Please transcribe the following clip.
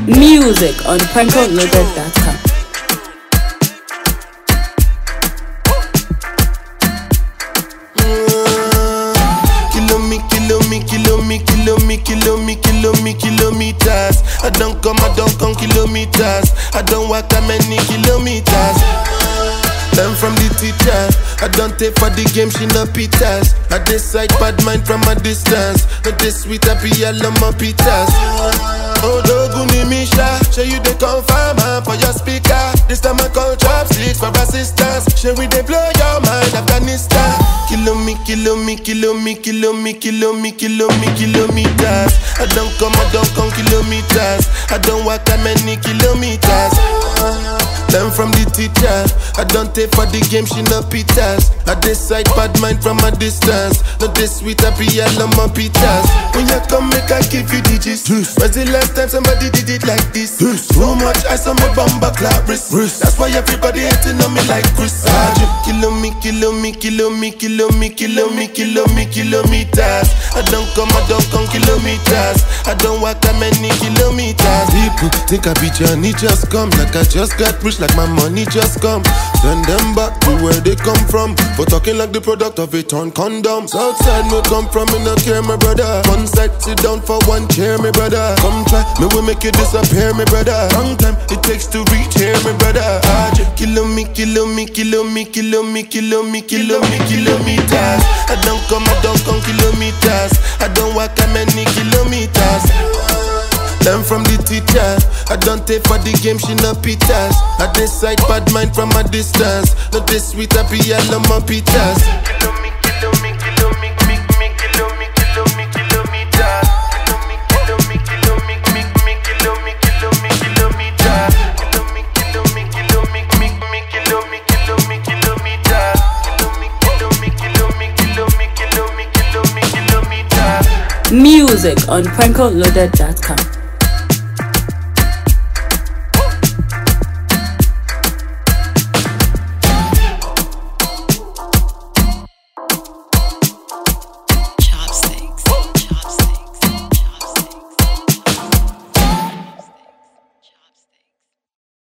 Music on prankloaded.com. Kilometers. I don't come kilometers. I don't walk that many kilometers. Learn from the teacher. I don't take for the game, she no pitas. I decide bad mind from a distance. Not this sweet, happy, I love my pitas. Oh, Doguni Misha, show you the confirm for your speaker. This time I call chopsticks for assistance. Show we they blow your mind, Afghanistan. Kilometers. I don't come kilometers. I don't walk that many kilometers. Learn from the teacher. I don't take for the game, she no pitas. I decide bad mind from a distance. Not this sweet, happy, I love my pitas. When you come, make I give you digits. When's the last time somebody did it like this? So much ice on my bumper clap wrist. That's why everybody hating on me like Chris. Kilometers. I don't come kilometers. I don't walk that many kilometers. People think I be Johnny, just come. Like I just got rich, like my money just come. Send them back to where they come from. For talking like the product of a torn condom. Southside me come from, me no care, my brother. One side, sit down for one chair, my brother. Come try, me will make you disappear, my brother. Long time it takes to reach here, my brother. Kilometers. I don't come kilometers. I don't walk that many kilometers. Learn from the teacher. I don't take for the game, she no pitas. I decide bad mind from a distance. Not this sweet, happy, I love my pitas. Music on prankloaded.com.